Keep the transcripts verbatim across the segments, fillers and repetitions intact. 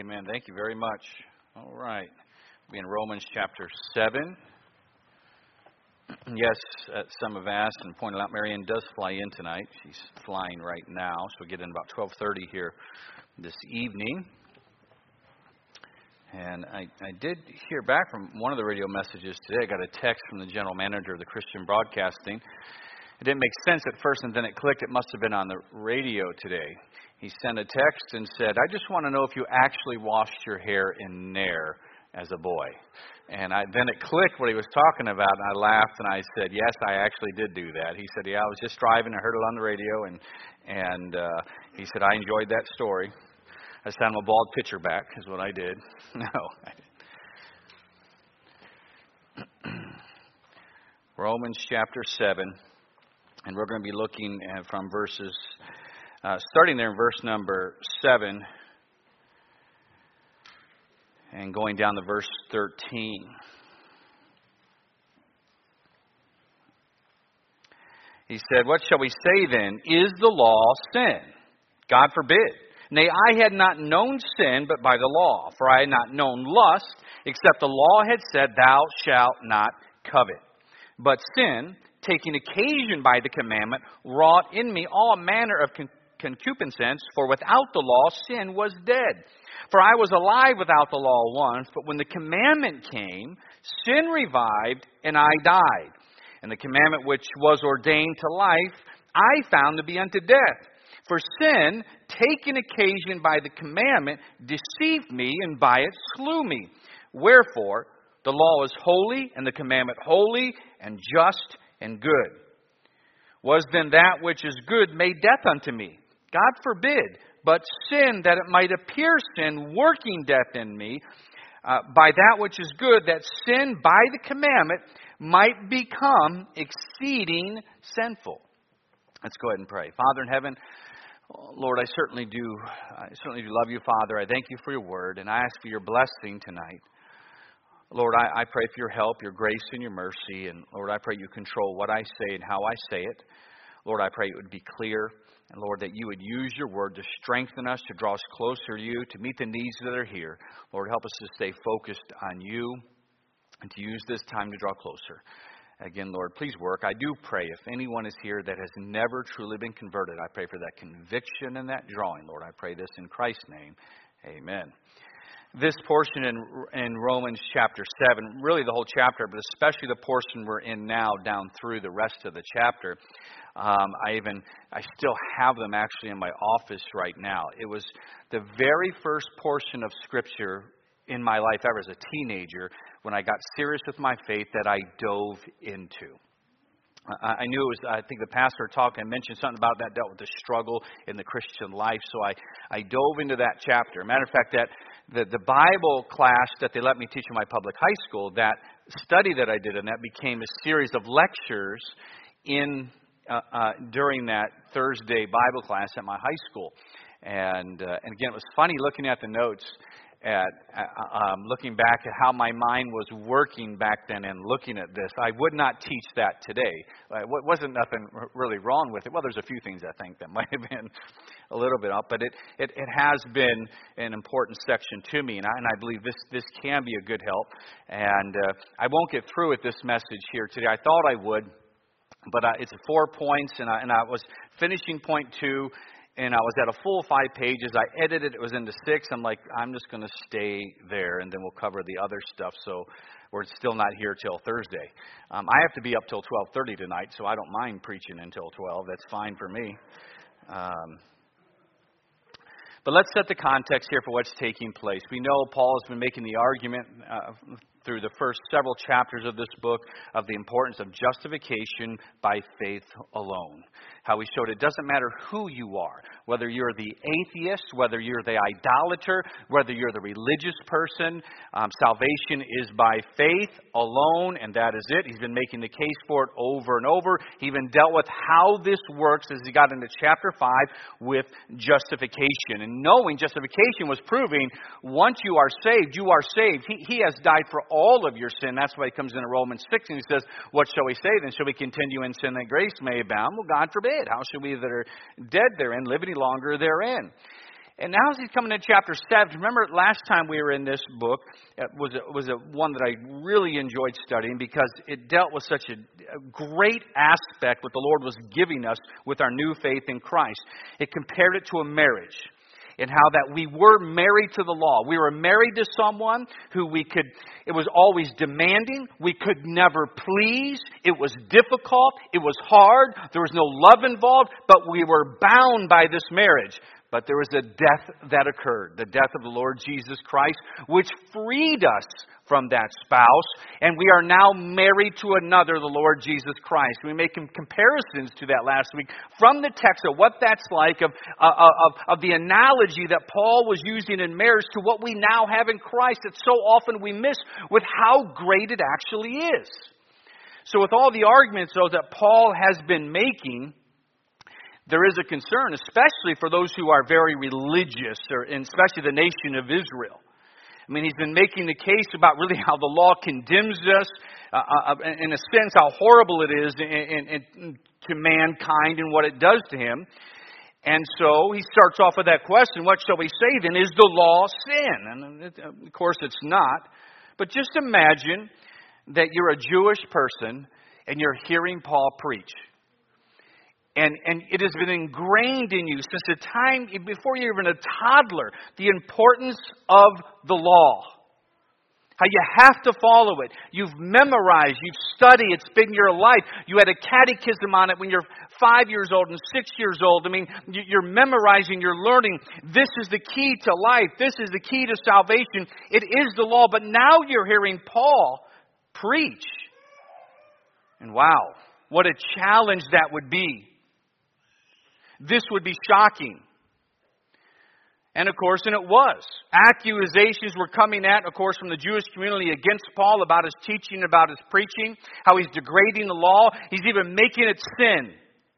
Amen. Thank you very much. All right. We'll be in Romans chapter seven. Yes, uh, some have asked and pointed out Marianne does fly in tonight. She's flying right now, so we'll get in about twelve thirty here this evening. And I, I did hear back from one of the radio messages today. I got a text from the general manager of the Christian Broadcasting. It didn't make sense at first, and then it clicked. It must have been on the radio today. He sent a text and said, I just want to know if you actually washed your hair in Nair as a boy. And I, then it clicked what he was talking about, and I laughed, and I said, yes, I actually did do that. He said, yeah, I was just driving. I heard it on the radio, and and uh, he said, I enjoyed that story. I sent him a bald picture back, is what I did. No, I didn't. Romans chapter seven, and we're going to be looking at from verses, uh, starting there in verse number seven, and going down to verse thirteen. He said, what shall we say then? Is the law sin? God forbid. Nay, I had not known sin but by the law, for I had not known lust, except the law had said, thou shalt not covet. But sin, taking occasion by the commandment, wrought in me all manner of con- concupiscence, for without the law sin was dead. For I was alive without the law once, but when the commandment came, sin revived, and I died. And the commandment which was ordained to life, I found to be unto death. For sin, taking occasion by the commandment, deceived me, and by it slew me. Wherefore, the law is holy, and the commandment holy, and just, and good. Was then that which is good made death unto me? God forbid. But sin, that it might appear sin, working death in me, uh, by that which is good, that sin by the commandment might become exceeding sinful. Let's go ahead and pray. Father in heaven, Lord, I certainly do, I certainly do love you, Father. I thank you for your word, and I ask for your blessing tonight. Lord, I, I pray for your help, your grace, and your mercy. And Lord, I pray you control what I say and how I say it. Lord, I pray it would be clear. And Lord, that you would use your word to strengthen us, to draw us closer to you, to meet the needs that are here. Lord, help us to stay focused on you and to use this time to draw closer. Again, Lord, please work. I do pray if anyone is here that has never truly been converted, I pray for that conviction and that drawing. Lord, I pray this in Christ's name. Amen. This portion in in Romans chapter seven, really the whole chapter, but especially the portion we're in now down through the rest of the chapter, um, I even, I still have them actually in my office right now. It was the very first portion of Scripture in my life ever as a teenager when I got serious with my faith that I dove into. I knew it was, I think the pastor talked and mentioned something about that, dealt with the struggle in the Christian life. So I, I dove into that chapter. Matter of fact, that the, the Bible class that they let me teach in my public high school, that study that I did in that became a series of lectures in uh, uh, during that Thursday Bible class at my high school. And, uh, and again, it was funny looking at the notes. At uh, um, looking back at how my mind was working back then and looking at this. I would not teach that today. Uh, it wasn't nothing really wrong with it. Well, there's a few things I think that might have been a little bit off, but it, it, it has been an important section to me, and I, and I believe this, this can be a good help. And uh, I won't get through with this message here today. I thought I would, but uh, it's four points, and I, and I was finishing point two, and I was at a full five pages. I edited it. It was into six. I'm like, I'm just going to stay there, and then we'll cover the other stuff. So we're still not here till Thursday. Um, I have to be up till twelve thirty tonight, so I don't mind preaching until twelve. That's fine for me. Um, but let's set the context here for what's taking place. We know Paul has been making the argument uh, through the first several chapters of this book of the importance of justification by faith alone. How he showed it doesn't matter who you are, whether you're the atheist, whether you're the idolater, whether you're the religious person. Um, salvation is by faith alone, and that is it. He's been making the case for it over and over. He even dealt with how this works as he got into chapter five with justification. And knowing justification was proving once you are saved, you are saved. He, he has died for all of your sin. That's why he comes into Romans six and he says, what shall we say then? Shall we continue in sin that grace may abound? Well, God forbid. How shall we that are dead therein live any longer therein? And now as he's coming to chapter seven, remember last time we were in this book, it was a, was a one that I really enjoyed studying because it dealt with such a, a great aspect what the Lord was giving us with our new faith in Christ. It compared it to a marriage. And how that we were married to the law. We were married to someone who we could, it was always demanding. We could never please. It was difficult. It was hard. There was no love involved. But we were bound by this marriage. But there was a death that occurred. The death of the Lord Jesus Christ, which freed us from that spouse. And we are now married to another, the Lord Jesus Christ. We made comparisons to that last week from the text of what that's like, of, uh, of, of the analogy that Paul was using in marriage to what we now have in Christ that so often we miss with how great it actually is. So with all the arguments, though, that Paul has been making, there is a concern, especially for those who are very religious, or and especially the nation of Israel. I mean, he's been making the case about really how the law condemns us, uh, uh, in a sense, how horrible it is in, in, in, to mankind and what it does to him. And so he starts off with that question, what shall we say then? Is the law sin? And it, of course it's not. But just imagine that you're a Jewish person and you're hearing Paul preach. And and it has been ingrained in you since the time before you're even a toddler, the importance of the law. How you have to follow it. You've memorized, you've studied, it's been your life. You had a catechism on it when you're five years old and six years old. I mean, you're memorizing, you're learning. This is the key to life. This is the key to salvation. It is the law. But now you're hearing Paul preach. And wow, what a challenge that would be. This would be shocking. And of course, and it was. Accusations were coming at, of course, from the Jewish community against Paul about his teaching, about his preaching, how he's degrading the law. He's even making it sin.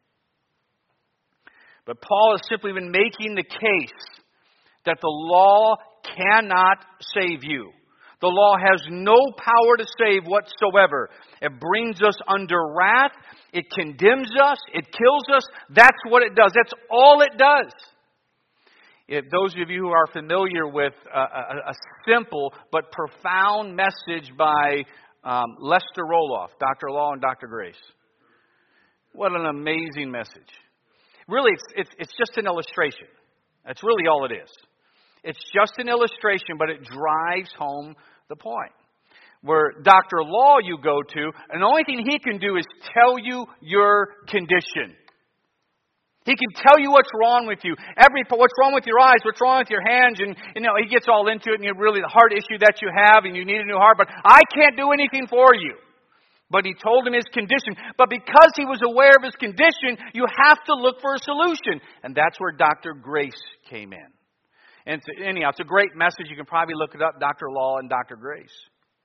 But Paul has simply been making the case that the law cannot save you. The law has no power to save whatsoever. It brings us under wrath. It condemns us. It kills us. That's what it does. That's all it does. If those of you who are familiar with a, a, a simple but profound message by um, Lester Roloff, Doctor Law and Doctor Grace. What an amazing message. Really, it's, it's, it's just an illustration. That's really all it is. It's just an illustration, but it drives home the point. Where Doctor Law you go to, and the only thing he can do is tell you your condition. He can tell you what's wrong with you. Every what's wrong with your eyes, what's wrong with your hands, and you know he gets all into it, and you really the heart issue that you have, and you need a new heart. But I can't do anything for you. But he told him his condition. But because he was aware of his condition, you have to look for a solution, and that's where Doctor Grace came in. And it's, anyhow, it's a great message. You can probably look it up, Doctor Law and Doctor Grace.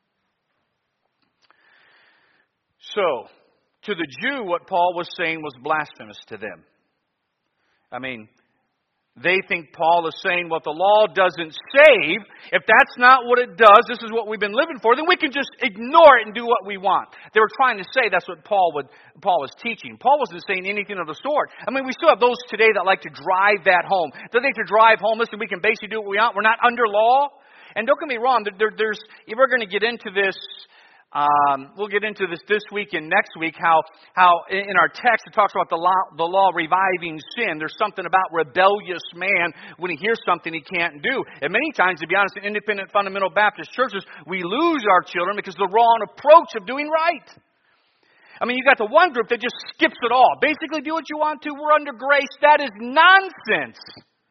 So, to the Jew, what Paul was saying was blasphemous to them. I mean, they think Paul is saying what the law doesn't save. If that's not what it does, this is what we've been living for, then we can just ignore it and do what we want. They were trying to say that's what Paul would Paul was teaching. Paul wasn't saying anything of the sort. I mean, we still have those today that like to drive that home. They think to drive home, listen, we can basically do what we want. We're not under law. And don't get me wrong, there, there's, if we're going to get into this, Um, we'll get into this this week and next week, how how in our text it talks about the law, the law reviving sin. There's something about rebellious man when he hears something he can't do. And many times, to be honest, in independent fundamental Baptist churches, we lose our children because of the wrong approach of doing right. I mean, you got the one group that just skips it all. Basically, do what you want to. We're under grace. That is nonsense.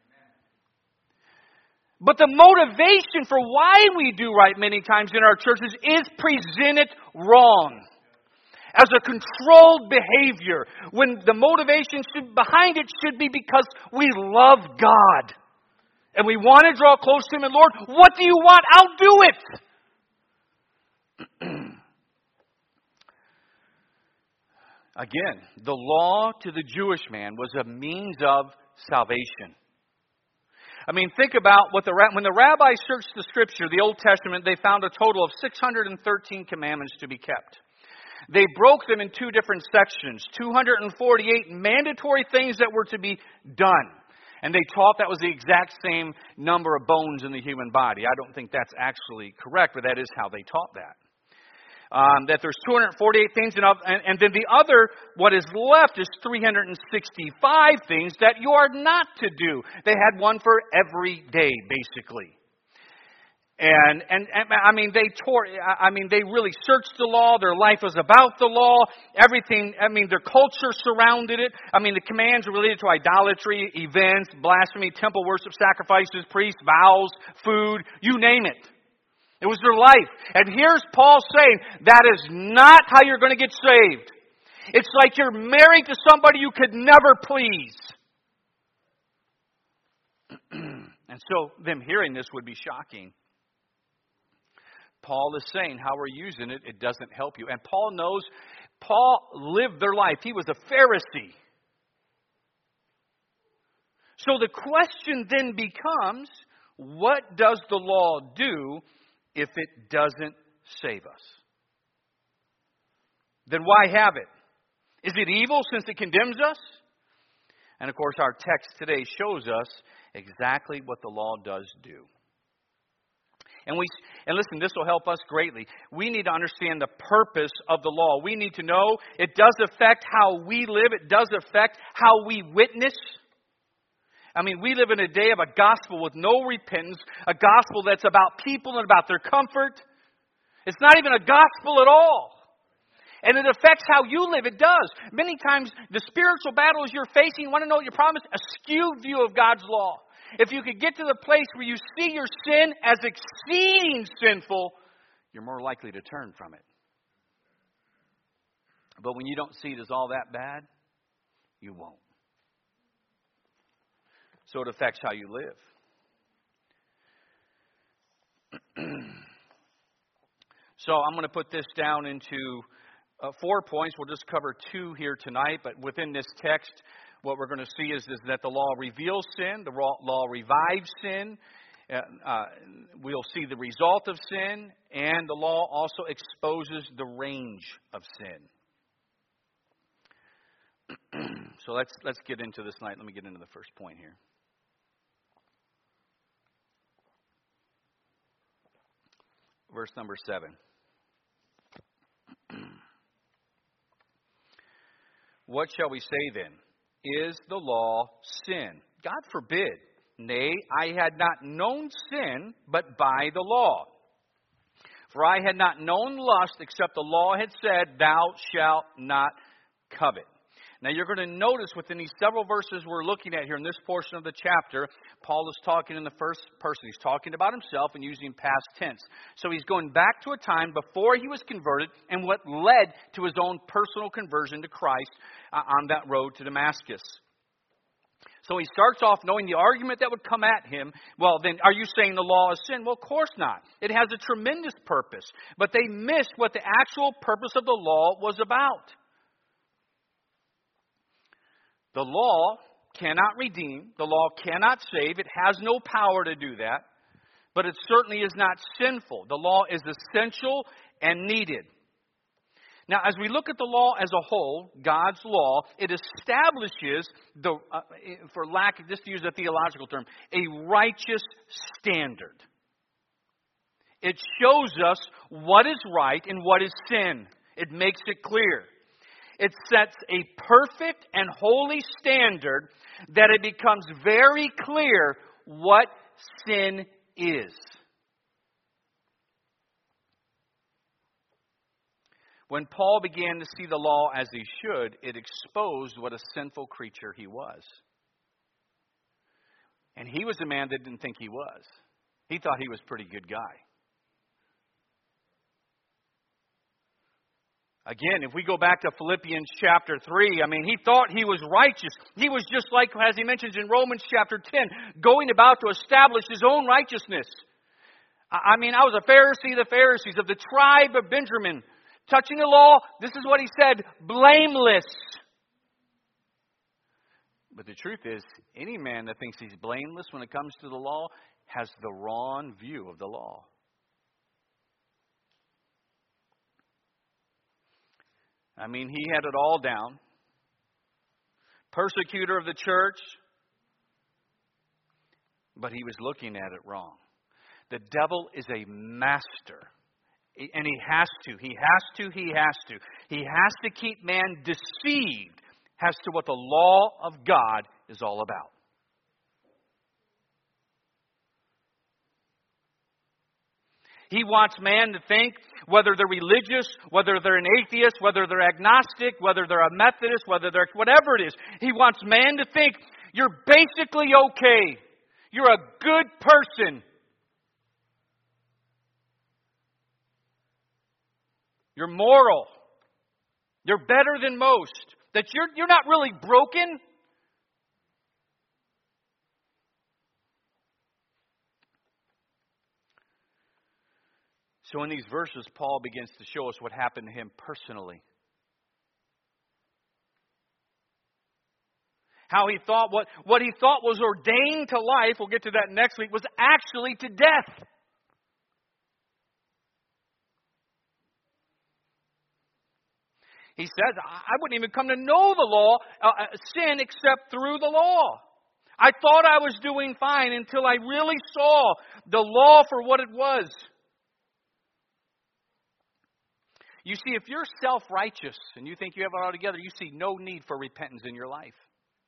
But the motivation for why we do right many times in our churches is presented wrong. As a controlled behavior. When the motivation should, behind it should be because we love God. And we want to draw close to Him. And Lord, what do you want? I'll do it. Again, the law to the Jewish man was a means of salvation. I mean, think about what the when the rabbis searched the Scripture, the Old Testament, they found a total of six hundred thirteen commandments to be kept. They broke them in two different sections, two hundred forty-eight mandatory things that were to be done. And they taught that was the exact same number of bones in the human body. I don't think that's actually correct, but that is how they taught that. Um, that there's two hundred forty-eight things, and, and, and then the other, what is left, is three hundred sixty-five things that you are not to do. They had one for every day, basically. And, and, and I mean, they tore, I mean, they really searched the law. Their life was about the law. Everything, I mean, their culture surrounded it. I mean, the commands were related to idolatry, events, blasphemy, temple worship, sacrifices, priests, vows, food, you name it. It was their life. And here's Paul saying, that is not how you're going to get saved. It's like you're married to somebody you could never please. And so them hearing this would be shocking. Paul is saying how we're using it, it doesn't help you. And Paul knows, Paul lived their life. He was a Pharisee. So the question then becomes, what does the law do if it doesn't save us? Then why have it? Is it evil since it condemns us? And of course our text today shows us exactly what the law does do. And we and listen, this will help us greatly. We need to understand the purpose of the law. We need to know it does affect how we live. It does affect how we witness. I mean, we live in a day of a gospel with no repentance, a gospel that's about people and about their comfort. It's not even a gospel at all. And it affects how you live. It does. Many times, the spiritual battles you're facing, you want to know what your problem is? A skewed view of God's law. If you could get to the place where you see your sin as exceeding sinful, you're more likely to turn from it. But when you don't see it as all that bad, you won't. So it affects how you live. So I'm going to put this down into uh, four points. We'll just cover two here tonight, but within this text, what we're going to see is, is that the law reveals sin, the law revives sin, uh, uh, we'll see the result of sin, and the law also exposes the range of sin. So let's let's get into this tonight. Let me get into the first point here. Verse number seven. What shall we say then? Is the law sin? God forbid. Nay, I had not known sin, but by the law. For I had not known lust, except the law had said, thou shalt not covet. Now you're going to notice within these several verses we're looking at here in this portion of the chapter, Paul is talking in the first person. He's talking about himself and using past tense. So he's going back to a time before he was converted and what led to his own personal conversion to Christ uh, on that road to Damascus. So he starts off knowing the argument that would come at him. Well, then, are you saying the law is sin? Well, of course not. It has a tremendous purpose. But they missed what the actual purpose of the law was about. The law cannot redeem. The law cannot save. It has no power to do that. But it certainly is not sinful. The law is essential and needed. Now, as we look at the law as a whole, God's law, it establishes, the, uh, for lack of, just to use a theological term, a righteous standard. It shows us what is right and what is sin. It makes it clear. It sets a perfect and holy standard that it becomes very clear what sin is. When Paul began to see the law as he should, it exposed what a sinful creature he was. And he was a man that didn't think he was. He thought he was a pretty good guy. Again, if we go back to Philippians chapter three, I mean, he thought he was righteous. He was just like, as he mentions in Romans chapter ten, going about to establish his own righteousness. I mean, I was a Pharisee of the Pharisees, of the tribe of Benjamin. Touching the law, this is what he said, blameless. But the truth is, any man that thinks he's blameless when it comes to the law has the wrong view of the law. I mean, he had it all down. Persecutor of the church. But he was looking at it wrong. The devil is a master. And he has to. He has to. He has to. He has to keep man deceived as to what the law of God is all about. He wants man to think, whether they're religious, whether they're an atheist, whether they're agnostic, whether they're a Methodist, whether they're whatever it is. He wants man to think, you're basically okay. You're a good person. You're moral. You're better than most. That you're, you're not really broken. So in these verses, Paul begins to show us what happened to him personally. How he thought what, what he thought was ordained to life, we'll get to that next week, was actually to death. He says, I wouldn't even come to know the law, uh, sin, except through the law. I thought I was doing fine until I really saw the law for what it was. You see, if you're self-righteous and you think you have it all together, you see no need for repentance in your life.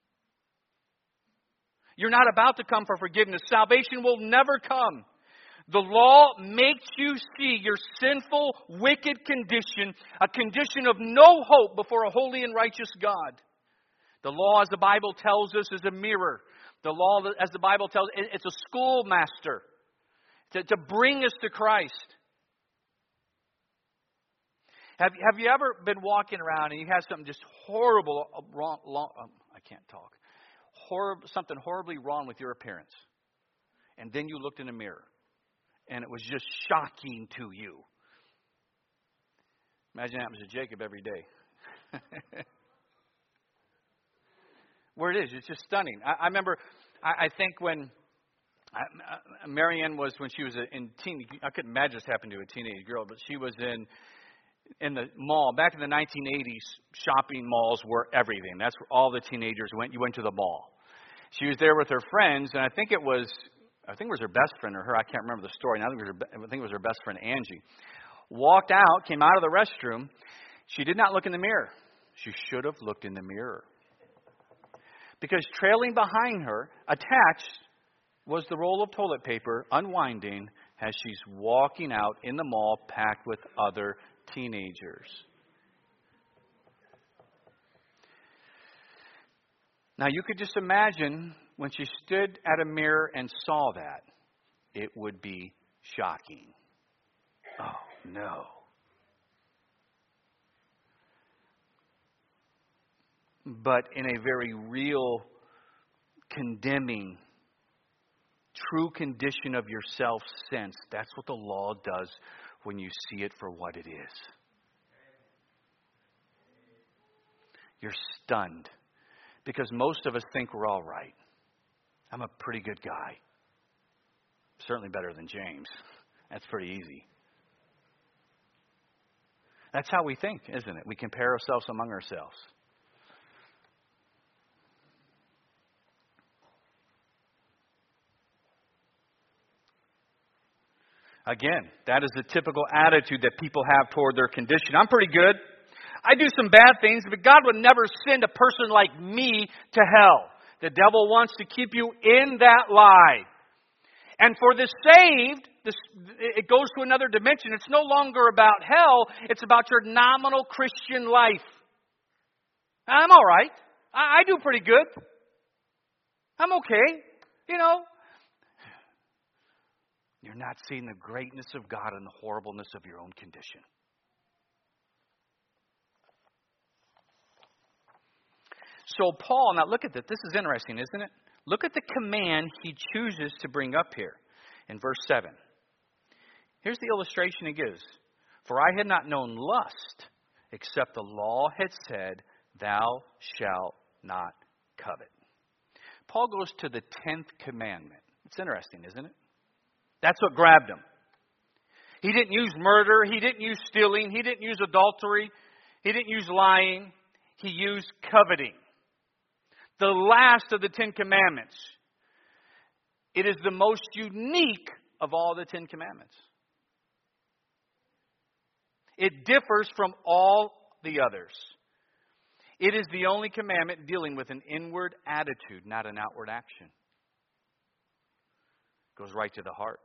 You're not about to come for forgiveness. Salvation will never come. The law makes you see your sinful, wicked condition, a condition of no hope before a holy and righteous God. The law, as the Bible tells us, is a mirror. The law, as the Bible tells us, it's a schoolmaster to, to bring us to Christ. Have, have you ever been walking around and you have something just horrible, wrong, long, um, I can't talk, horrible, something horribly wrong with your appearance, and then you looked in a mirror, and it was just shocking to you? Imagine that happens to Jacob every day. Where it is, it's just stunning. I, I remember, I, I think when I, Marianne was, when she was in teen, I couldn't imagine this happened to a teenage girl, but she was in in the mall. Back in the nineteen eighties, shopping malls were everything. That's where all the teenagers went. You went to the mall. She was there with her friends, and I think it was, I think it was her best friend or her. I can't remember the story. I think it was her, I think it was her best friend, Angie. Walked out, came out of the restroom. She did not look in the mirror. She should have looked in the mirror. Because trailing behind her, attached, was the roll of toilet paper unwinding as she's walking out in the mall packed with other teenagers. Now you could just imagine when she stood at a mirror and saw that, it would be shocking. Oh no. But in a very real, condemning, true condition of yourself sense, that's what the law does when you see it for what it is. You're stunned. Because most of us think we're all right. I'm a pretty good guy. Certainly better than James. That's pretty easy. That's how we think, isn't it? We compare ourselves among ourselves. Again, that is the typical attitude that people have toward their condition. I'm pretty good. I do some bad things, but God would never send a person like me to hell. The devil wants to keep you in that lie. And for the saved, this, it goes to another dimension. It's no longer about hell. It's about your nominal Christian life. I'm all right. I, I do pretty good. I'm okay. You know. You're not seeing the greatness of God and the horribleness of your own condition. So Paul, now look at this. This is interesting, isn't it? Look at the command he chooses to bring up here in verse seven. Here's the illustration he gives. For I had not known lust, except the law had said, thou shalt not covet. Paul goes to the tenth commandment. It's interesting, isn't it? That's what grabbed him. He didn't use murder. He didn't use stealing. He didn't use adultery. He didn't use lying. He used coveting. The last of the Ten Commandments. It is the most unique of all the Ten Commandments. It differs from all the others. It is the only commandment dealing with an inward attitude, not an outward action. It goes right to the heart.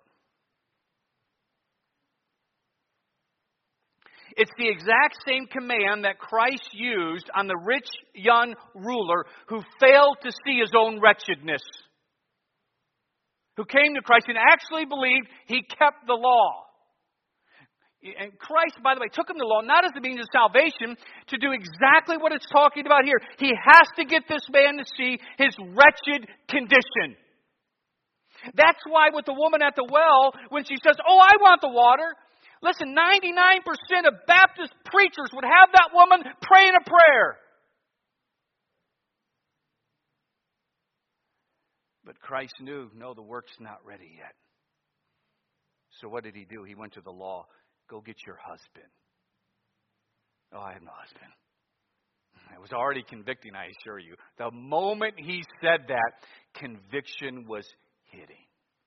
It's the exact same command that Christ used on the rich young ruler who failed to see his own wretchedness. Who came to Christ and actually believed he kept the law. And Christ, by the way, took him the law not as the means of salvation, to do exactly what it's talking about here. He has to get this man to see his wretched condition. That's why with the woman at the well, when she says, "Oh, I want the water," listen, ninety-nine percent of Baptist preachers would have that woman praying a prayer. But Christ knew, no, the work's not ready yet. So what did he do? He went to the law. Go get your husband. Oh, I have no husband. It was already convicting, I assure you. The moment he said that, conviction was hitting.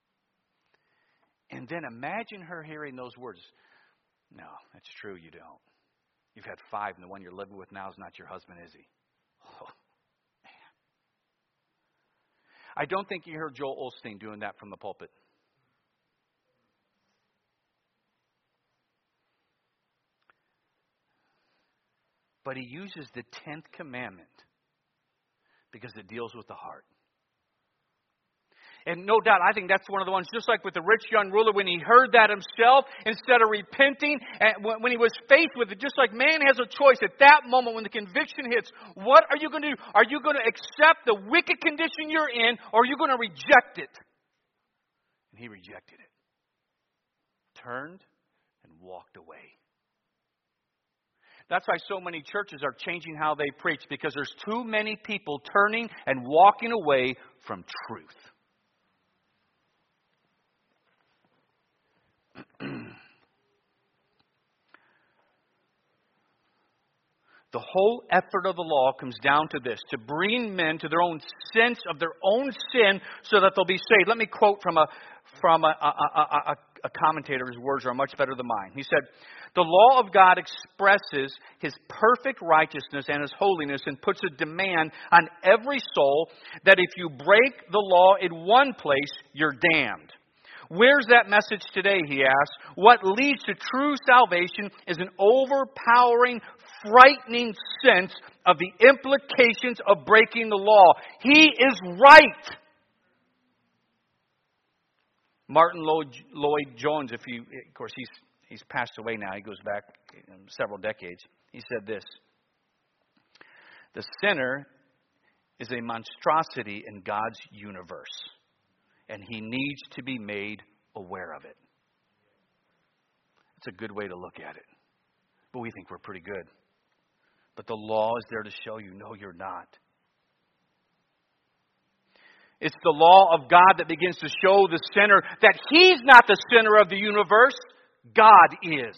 And then imagine her hearing those words. No, that's true, you don't. You've had five, and the one you're living with now is not your husband, is he? Oh, man. I don't think you heard Joel Osteen doing that from the pulpit. But he uses the tenth commandment because it deals with the heart. And no doubt, I think that's one of the ones, just like with the rich young ruler, when he heard that himself, instead of repenting, and when he was faced with it, just like man has a choice at that moment when the conviction hits, what are you going to do? Are you going to accept the wicked condition you're in, or are you going to reject it? And he rejected it. Turned and walked away. That's why so many churches are changing how they preach, because there's too many people turning and walking away from truth. The whole effort of the law comes down to this, to bring men to their own sense of their own sin so that they'll be saved. Let me quote from a from a, a, a, a commentator whose words are much better than mine. He said, "The law of God expresses His perfect righteousness and His holiness and puts a demand on every soul that if you break the law in one place, you're damned. Where's that message today?" he asks. "What leads to true salvation is an overpowering, frightening sense of the implications of breaking the law." He is right. Martin Lloyd, Lloyd Jones, if you, of course, he's he's passed away now. He goes back several decades. He said this: "The sinner is a monstrosity in God's universe, and he needs to be made aware of it." It's a good way to look at it. But we think we're pretty good. But the law is there to show you, no, you're not. It's the law of God that begins to show the sinner that he's not the center of the universe. God is.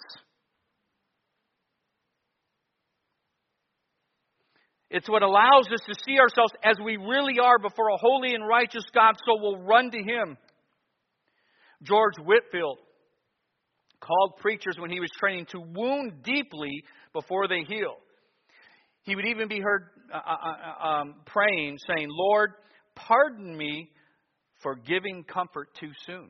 It's what allows us to see ourselves as we really are before a holy and righteous God, so we'll run to Him. George Whitefield called preachers when he was training to wound deeply before they heal. He would even be heard uh, uh, um, praying, saying, "Lord, pardon me for giving comfort too soon."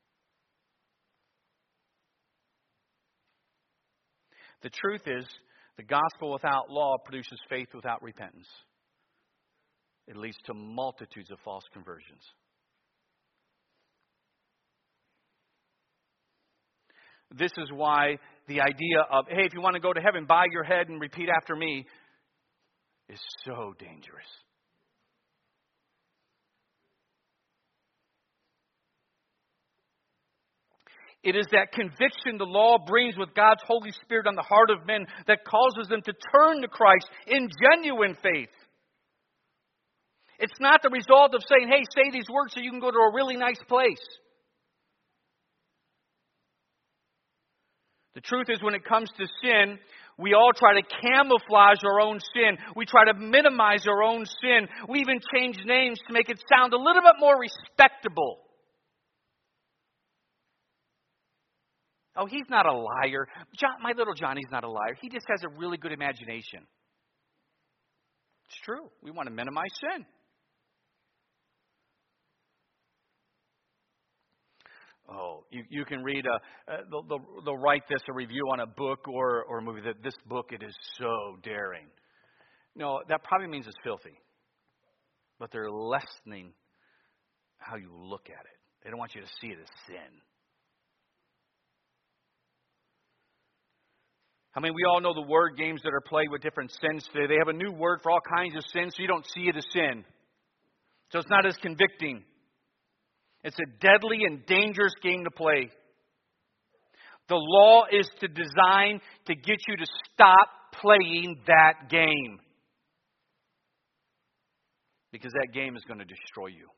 The truth is, the gospel without law produces faith without repentance. It leads to multitudes of false conversions. This is why the idea of, hey, if you want to go to heaven, bow your head and repeat after me, is so dangerous. It is that conviction the law brings with God's Holy Spirit on the heart of men that causes them to turn to Christ in genuine faith. It's not the result of saying, hey, say these words so you can go to a really nice place. The truth is, when it comes to sin, we all try to camouflage our own sin. We try to minimize our own sin. We even change names to make it sound a little bit more respectable. Oh, he's not a liar. John, my little Johnny's not a liar. He just has a really good imagination. It's true. We want to minimize sin. Oh, you, you can read, a, uh, they'll, they'll, they'll write this, a review on a book or, or a movie, that this book, it is so daring. No, that probably means it's filthy. But they're lessening how you look at it. They don't want you to see it as sin. I mean, we all know the word games that are played with different sins today. They have a new word for all kinds of sins, so you don't see it as sin. So it's not as convicting. It's a deadly and dangerous game to play. The law is to design to get you to stop playing that game. Because that game is going to destroy you.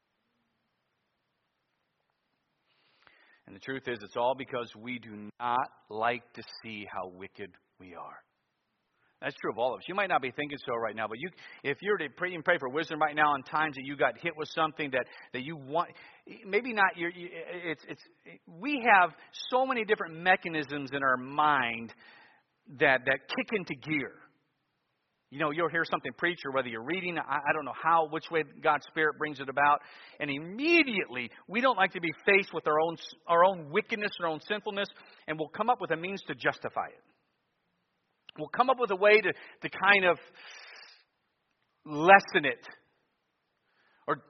And the truth is, it's all because we do not like to see how wicked we are. That's true of all of us. You might not be thinking so right now, but you, if you're to pray and pray for wisdom right now on times that you got hit with something that, that you want, maybe not. You're, you, it's it's. We have so many different mechanisms in our mind that that kick into gear. You know, you'll hear something preached, or whether you're reading, I, I don't know how, which way God's Spirit brings it about, and immediately we don't like to be faced with our own our own wickedness, our own sinfulness, and we'll come up with a means to justify it. We'll come up with a way to, to kind of lessen it. Or,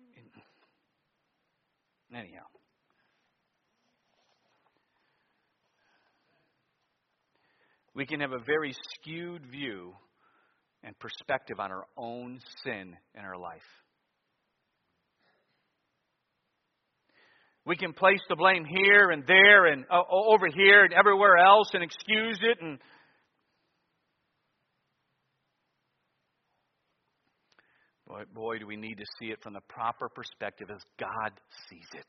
anyhow. We can have a very skewed view and perspective on our own sin in our life. We can place the blame here and there and uh, over here and everywhere else and excuse it. And boy, boy, do we need to see it from the proper perspective as God sees it.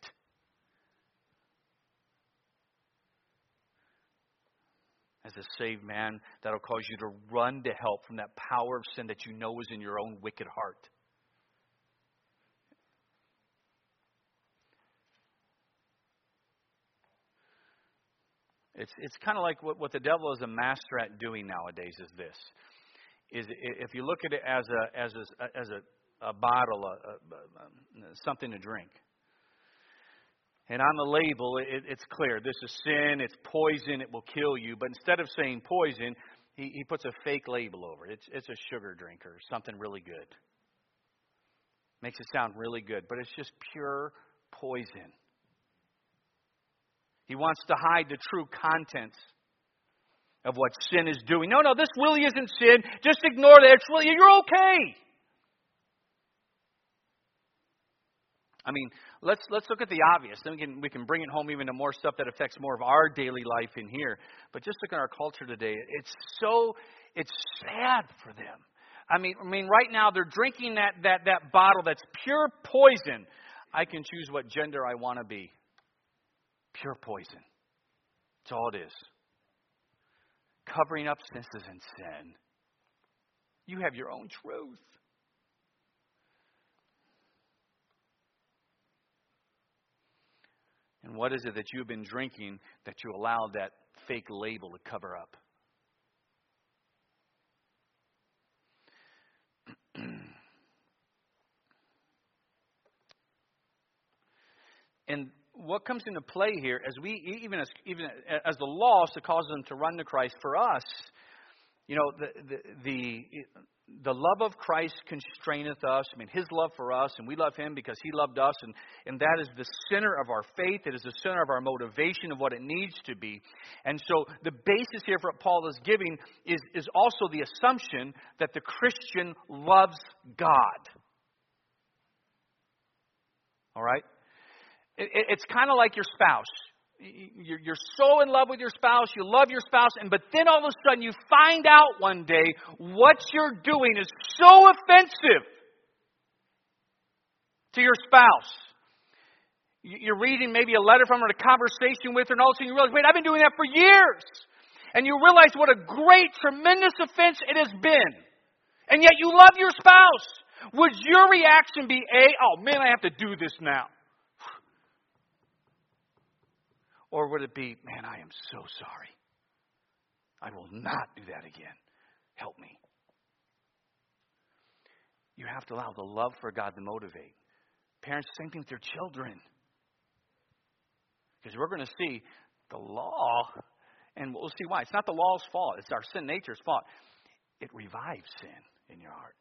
As a saved man, that'll cause you to run to help from that power of sin that you know is in your own wicked heart. It's it's kind of like what, what the devil is a master at doing nowadays is this. Is if you look at it as a as a, as a, a bottle, a, a, a, something to drink. And on the label, it, it's clear. This is sin. It's poison. It will kill you. But instead of saying poison, he, he puts a fake label over it. It's, it's a sugar drink or something really good. Makes it sound really good. But it's just pure poison. He wants to hide the true contents of what sin is doing. No, no, this really isn't sin. Just ignore that. It's really, you're okay. I mean, let's let's look at the obvious. Then we can we can bring it home even to more stuff that affects more of our daily life in here. But just look at our culture today. It's so it's sad for them. I mean, I mean, right now they're drinking that that that bottle that's pure poison. I can choose what gender I want to be. Pure poison. That's all it is. Covering up sin isn't sin. You have your own truth. And what is it that you've been drinking that you allow that fake label to cover up? And what comes into play here, as we even as even as the law to cause them to run to Christ, for us, you know, the the the, the love of Christ constraineth us. I mean, His love for us, and we love Him because He loved us, and and that is the center of our faith. It is the center of our motivation of what it needs to be. And so, the basis here for what Paul is giving is is also the assumption that the Christian loves God. All right. It's kind of like your spouse. You're so in love with your spouse, you love your spouse, and but then all of a sudden you find out one day what you're doing is so offensive to your spouse. You're reading maybe a letter from her, a conversation with her, and all of a sudden you realize, wait, I've been doing that for years. And you realize what a great, tremendous offense it has been. And yet you love your spouse. Would your reaction be, A, oh man, I have to do this now? Or would it be, man, I am so sorry. I will not do that again. Help me. You have to allow the love for God to motivate. Parents, same thing with their children. Because we're going to see the law, and we'll see why. It's not the law's fault. It's our sin nature's fault. It revives sin in your heart.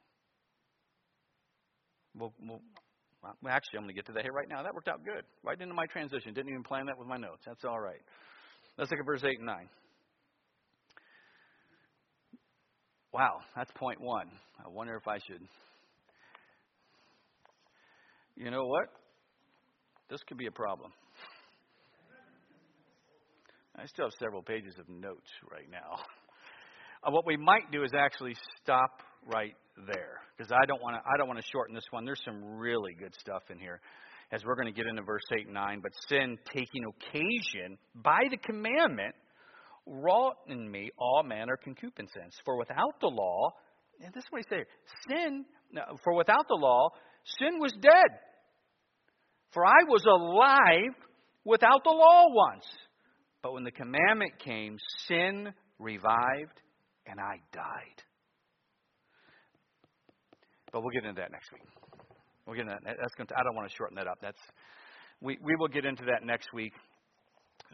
Well, well, well, actually, I'm going to get to that here right now. That worked out good. Right into my transition. Didn't even plan that with my notes. That's all right. Let's look at verse eight and nine. Wow, that's point one. I wonder if I should. You know what? This could be a problem. I still have several pages of notes right now. Uh, what we might do is actually stop right there, because I don't want to. I don't want to shorten this one. There's some really good stuff in here, as we're going to get into verse eight and nine. But sin, taking occasion by the commandment, wrought in me all manner of concupiscence. For without the law, and this is what he says: sin. For without the law, sin was dead. For I was alive without the law once. But when the commandment came, sin revived, and I died. But we'll get into that next week. We'll get into that. That's going to, I don't want to shorten that up. That's we, we will get into that next week.